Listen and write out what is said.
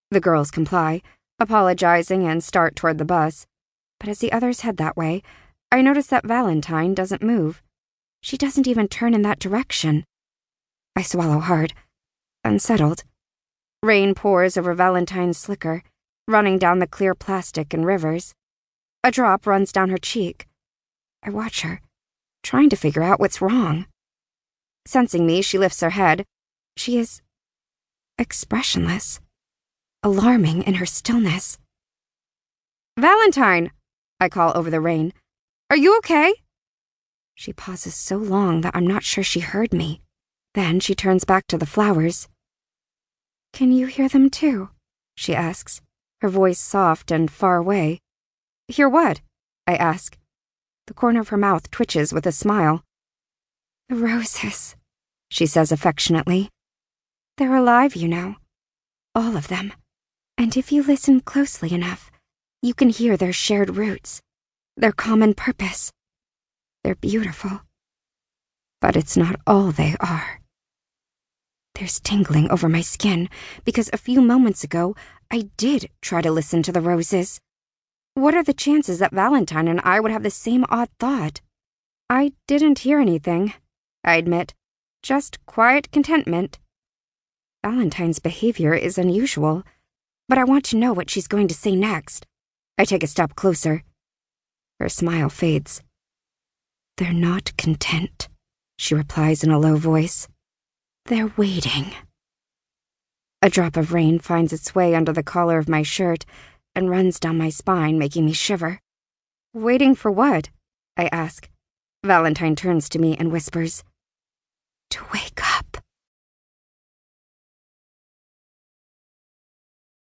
The girls comply, apologizing and start toward the bus. But as the others head that way, I notice that Valentine doesn't move. She doesn't even turn in that direction. I swallow hard, unsettled. Rain pours over Valentine's slicker, running down the clear plastic in rivers. A drop runs down her cheek. I watch her, trying to figure out what's wrong. Sensing me, she lifts her head. She is expressionless, alarming in her stillness. "Valentine!" I call over the rain. "Are you okay?" She pauses so long that I'm not sure she heard me. Then she turns back to the flowers. "Can you hear them too?" she asks, her voice soft and far away. "Hear what?" I ask. The corner of her mouth twitches with a smile. "The roses," she says affectionately. "They're alive, you know. All of them. And if you listen closely enough, you can hear their shared roots, their common purpose. They're beautiful. But it's not all they are." There's tingling over my skin because a few moments ago, I did try to listen to the roses. What are the chances that Valentine and I would have the same odd thought? "I didn't hear anything," I admit. "Just quiet contentment." Valentine's behavior is unusual, but I want to know what she's going to say next. I take a step closer. Her smile fades. "They're not content," she replies in a low voice. "They're waiting." A drop of rain finds its way under the collar of my shirt and runs down my spine, making me shiver. "Waiting for what?" I ask. Valentine turns to me and whispers, "To wake up."